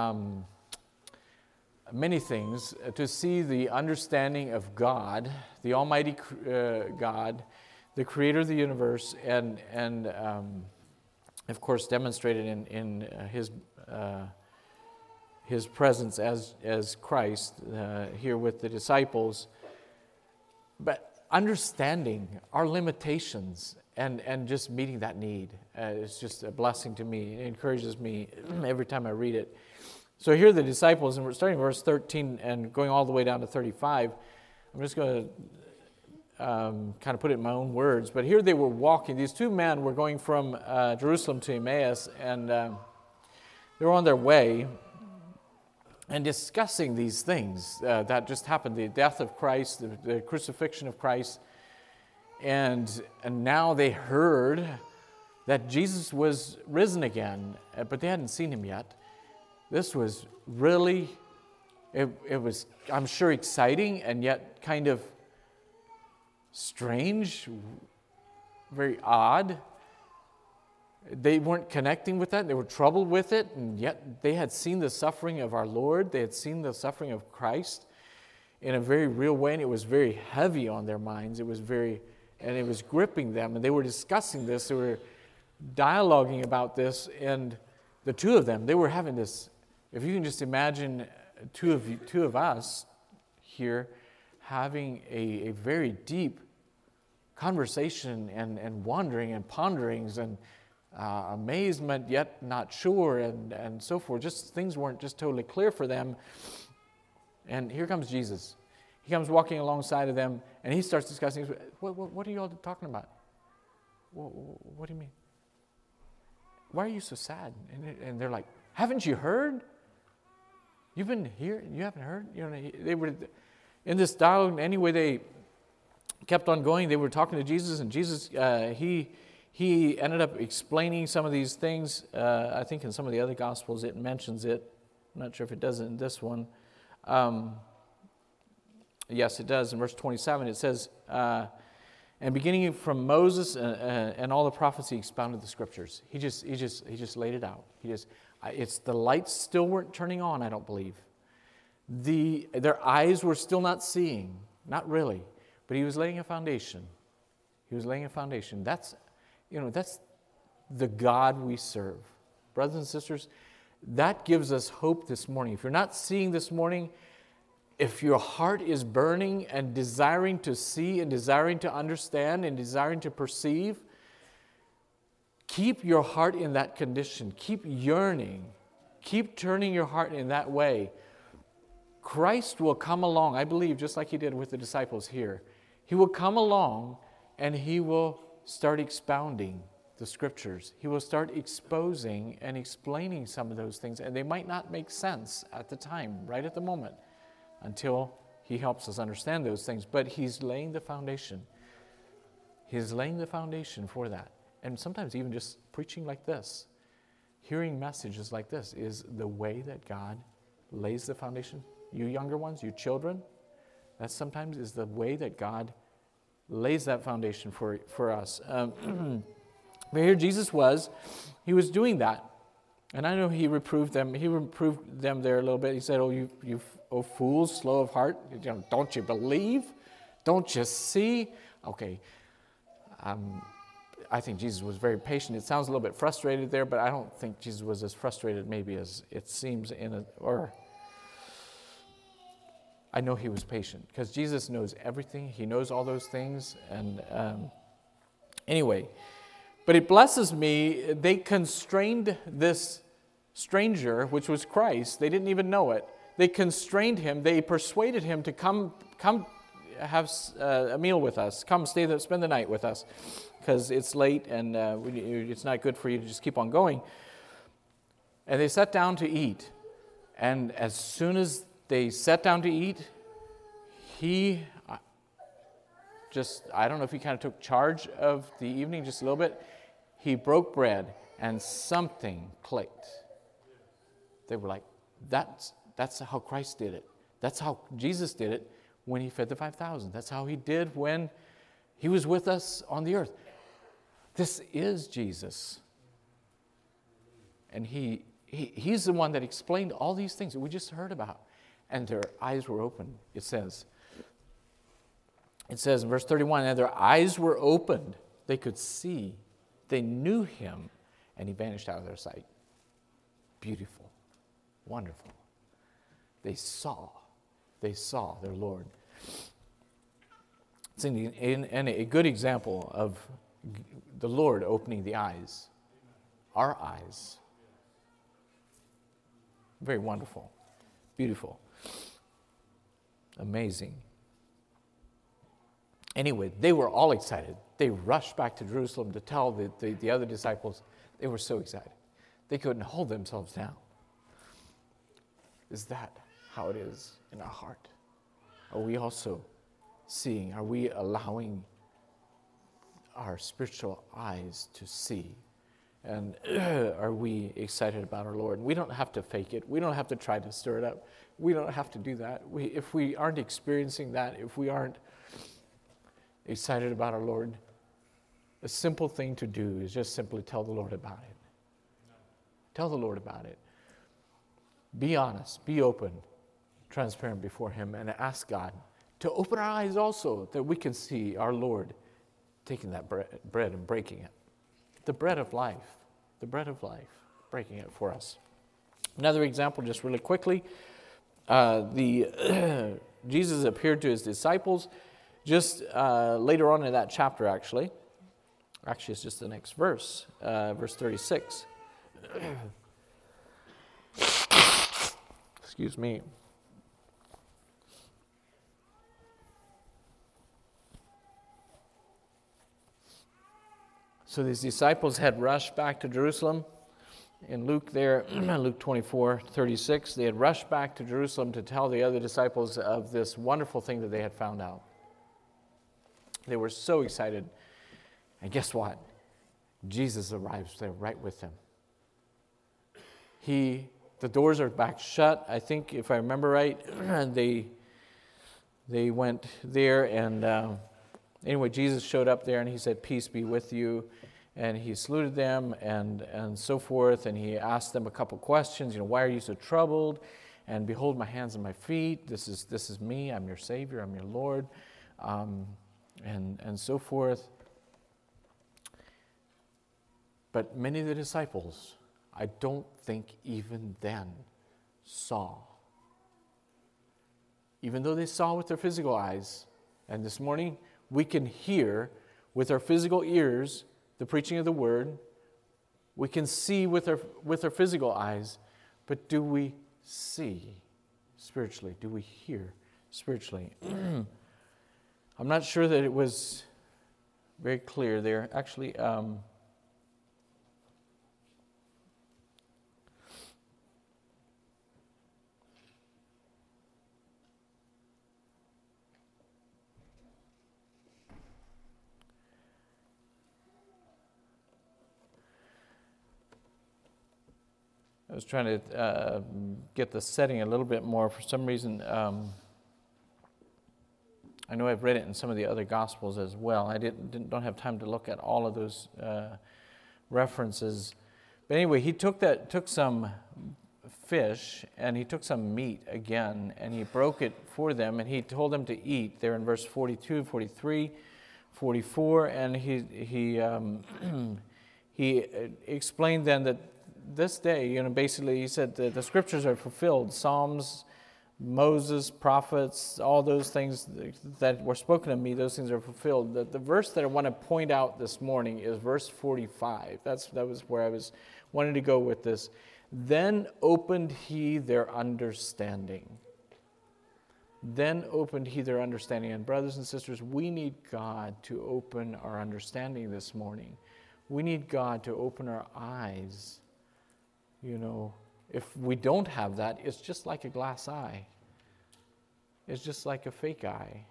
many things, to see the understanding of God, the Almighty God, the Creator of the universe, and of course demonstrated in His presence as Christ here with the disciples, but understanding our limitations and just meeting that need. It's just a blessing to me. It encourages me every time I read it. So here are the disciples, and we're starting verse 13 and going all the way down to 35. I'm just going to kind of put it in my own words, but here they were walking. These two men were going from Jerusalem to Emmaus, and they were on their way and discussing these things that just happened, the death of Christ, the crucifixion of Christ, and now they heard that Jesus was risen again, but they hadn't seen him yet. This was really, it was, I'm sure, exciting and yet kind of strange, very odd. They weren't connecting with that. They were troubled with it, and yet they had seen the suffering of our Lord. They had seen the suffering of Christ in a very real way, and it was very heavy on their minds. It was gripping them, and they were discussing this. They were dialoguing about this, and the two of them, they were having this. If you can just imagine two of us here having a very deep conversation and wondering and ponderings and amazement, yet not sure, and so forth. Just things weren't just totally clear for them. And here comes Jesus. He comes walking alongside of them, and he starts discussing, what are you all talking about? What do you mean? Why are you so sad? And they're like, haven't you heard? You've been here, you haven't heard? You know, they were in this dialogue. Anyway, they kept on going. They were talking to Jesus, and Jesus, he ended up explaining some of these things. I think in some of the other Gospels it mentions it. I'm not sure if it does it in this one. Yes, it does. In verse 27, it says, and beginning from Moses and all the prophets, he expounded the Scriptures. He just laid it out. It's the lights still weren't turning on, I don't believe. Their eyes were still not seeing, not really. But he was laying a foundation. He was laying a foundation. That's the God we serve. Brothers and sisters, that gives us hope this morning. If you're not seeing this morning, if your heart is burning and desiring to see and desiring to understand and desiring to perceive, keep your heart in that condition. Keep yearning. Keep turning your heart in that way. Christ will come along, I believe, just like he did with the disciples here. He will come along and he will start expounding. the scriptures. He will start exposing and explaining some of those things, and they might not make sense at the time, right at the moment, until he helps us understand those things. But he's laying the foundation. He's laying the foundation for that. And sometimes even just preaching like this, hearing messages like this is the way that God lays the foundation. You younger ones, you children, that sometimes is the way that God lays that foundation for us. But here Jesus he was doing that. And I know he reproved them. He reproved them there a little bit. He said, "Oh, you fools, slow of heart. Don't you believe? Don't you see?" Okay. I think Jesus was very patient. It sounds a little bit frustrated there, but I don't think Jesus was as frustrated maybe as it seems I know he was patient because Jesus knows everything. He knows all those things. And anyway, but it blesses me, they constrained this stranger, which was Christ. They didn't even know it. They constrained him. They persuaded him to come have a meal with us. Come spend the night with us because it's late and it's not good for you to just keep on going. And they sat down to eat. And as soon as they sat down to eat, I don't know if he kind of took charge of the evening just a little bit. He broke bread and something clicked. They were like, that's how Christ did it. That's how Jesus did it when he fed the 5,000. That's how he did when he was with us on the earth. This is Jesus. And he's the one that explained all these things that we just heard about. And their eyes were opened, it says. It says in verse 31, and their eyes were opened. They could see. They knew him, and he vanished out of their sight. Beautiful. Wonderful. They saw their Lord. It's a good example of the Lord opening the eyes, our eyes. Very wonderful, beautiful, amazing. Anyway, they were all excited. They rushed back to Jerusalem to tell the other disciples. They were so excited. They couldn't hold themselves down. Is that how it is in our heart? Are we also seeing? Are we allowing our spiritual eyes to see? And are we excited about our Lord? We don't have to fake it. We don't have to try to stir it up. We don't have to do that. If we aren't experiencing that, if we aren't excited about our Lord, a simple thing to do is just simply tell the Lord about it. Tell the Lord about it. Be honest, be open, transparent before him, and ask God to open our eyes also that we can see our Lord taking that bread and breaking it. The bread of life, breaking it for us. Another example, just really quickly, Jesus appeared to his disciples just later on in that chapter, actually. Actually, it's just the next verse, verse 36. Excuse me. So these disciples had rushed back to Jerusalem. In Luke there, Luke 24:36, they had rushed back to Jerusalem to tell the other disciples of this wonderful thing that they had found out. They were so excited. And guess what? Jesus arrives there right with them. The doors are back shut. I think, if I remember right, they went there and anyway, Jesus showed up there and he said, "Peace be with you." And he saluted them and so forth. And he asked them a couple questions. Why are you so troubled? And behold, my hands and my feet. This is me. I'm your Savior. I'm your Lord. And so forth. But many of the disciples, I don't think even then saw. Even though they saw with their physical eyes, and this morning we can hear with our physical ears the preaching of the word, we can see with our physical eyes, but do we see spiritually? Do we hear spiritually? I'm not sure that it was very clear there. Actually, I was trying to get the setting a little bit more. For some reason, I know I've read it in some of the other Gospels as well. I don't have time to look at all of those references. But anyway, he took some fish and he took some meat again and he broke it for them and he told them to eat. There in verse 42, 43, 44, and he explained then that this day, basically he said that the scriptures are fulfilled. Psalms, Moses, prophets, all those things that were spoken of me, those things are fulfilled. The verse that I want to point out this morning is verse 45. That was where I was wanting to go with this. Then opened he their understanding. Then opened he their understanding. And brothers and sisters, we need God to open our understanding this morning. We need God to open our eyes. If we don't have that, it's just like a glass eye. It's just like a fake eye.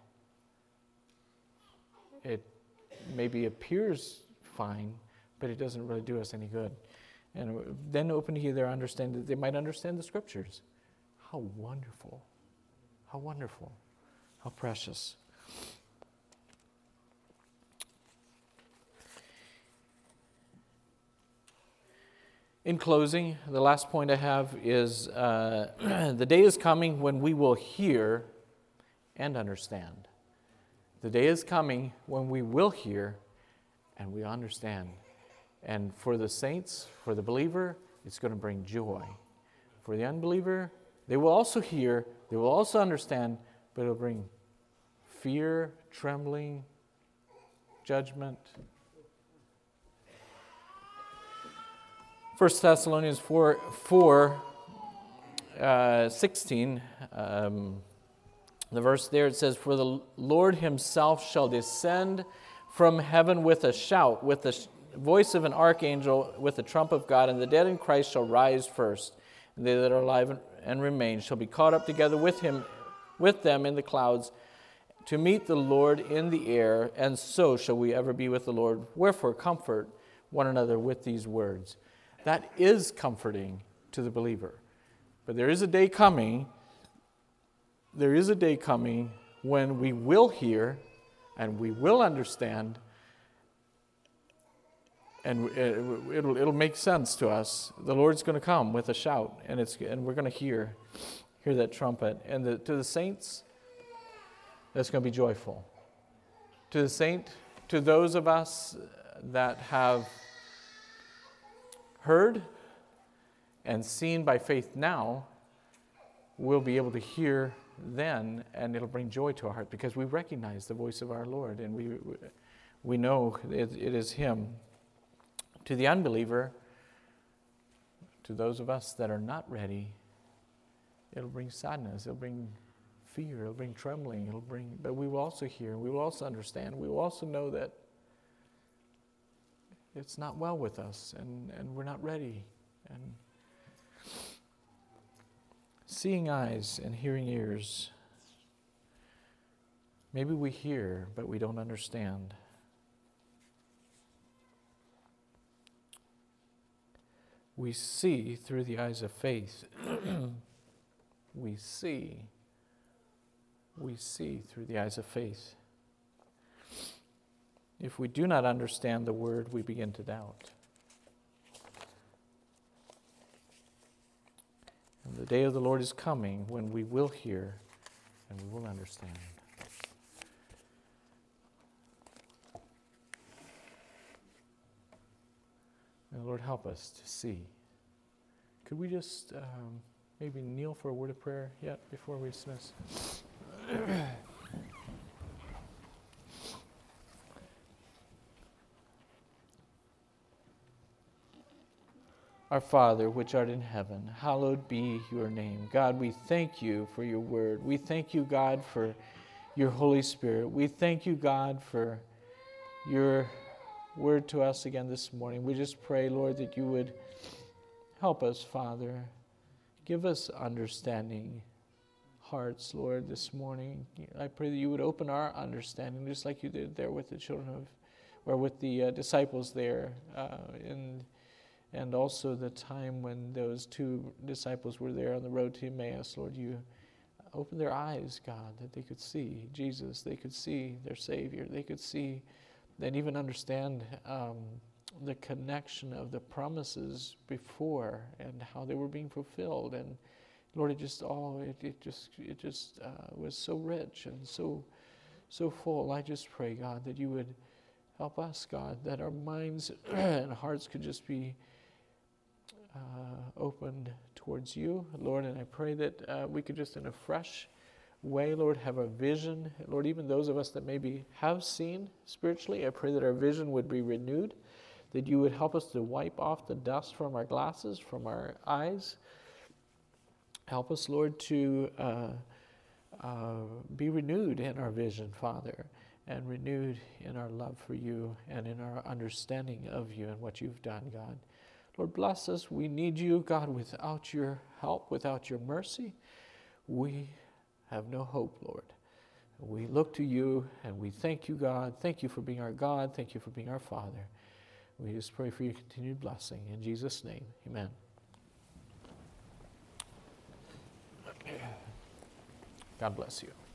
It maybe appears fine, but it doesn't really do us any good. And then open to their understanding, that they might understand the scriptures. How wonderful. How wonderful. How precious. In closing, the last point I have is the day is coming when we will hear and understand. The day is coming when we will hear and we understand. And for the saints, for the believer, it's going to bring joy. For the unbeliever, they will also hear, they will also understand, but it'll bring fear, trembling, judgment. 1 Thessalonians 4:16, the verse there, it says, "For the Lord himself shall descend from heaven with a shout, with the voice of an archangel, with the trump of God, and the dead in Christ shall rise first, and they that are alive and remain shall be caught up together with them in the clouds, to meet the Lord in the air, and so shall we ever be with the Lord. Wherefore comfort one another with these words." That is comforting to the believer. But there is a day coming when we will hear and we will understand, and it'll make sense to us. The Lord's going to come with a shout, and we're going to hear that trumpet. And to the saints, that's going to be joyful. To those of us that have heard and seen by faith now, we'll be able to hear then, and it'll bring joy to our heart because we recognize the voice of our Lord, and we know it is Him. To the unbeliever, to those of us that are not ready, it'll bring sadness, it'll bring fear, it'll bring trembling, but we will also hear, we will also understand, we will also know that it's not well with us, and we're not ready. And seeing eyes and hearing ears. Maybe we hear, but we don't understand. We see through the eyes of faith. We see through the eyes of faith. If we do not understand the word, we begin to doubt. And the day of the Lord is coming when we will hear and we will understand. And Lord, help us to see. Could we just maybe kneel for a word of prayer yet before we dismiss? Our Father, which art in heaven, hallowed be your name. God, we thank you for your word. We thank you, God, for your Holy Spirit. We thank you, God, for your word to us again this morning. We just pray, Lord, that you would help us, Father. Give us understanding hearts, Lord, this morning. I pray that you would open our understanding, just like you did there with the disciples there and also the time when those two disciples were there on the road to Emmaus. Lord, you opened their eyes, God, that they could see Jesus, they could see their Savior, they could see and even understand the connection of the promises before and how they were being fulfilled. And Lord, it just was so rich and so full. I just pray, God, that you would help us, God, that our minds and hearts could just be opened towards you, Lord. And I pray that we could just in a fresh way, Lord, have a vision. Lord, even those of us that maybe have seen spiritually, I pray that our vision would be renewed, that you would help us to wipe off the dust from our glasses, from our eyes. Help us, Lord, to be renewed in our vision, Father, and renewed in our love for you and in our understanding of you and what you've done, God. Lord, bless us. We need you, God. Without your help, without your mercy, we have no hope, Lord. We look to you and we thank you, God. Thank you for being our God. Thank you for being our Father. We just pray for your continued blessing. In Jesus' name, amen. God bless you.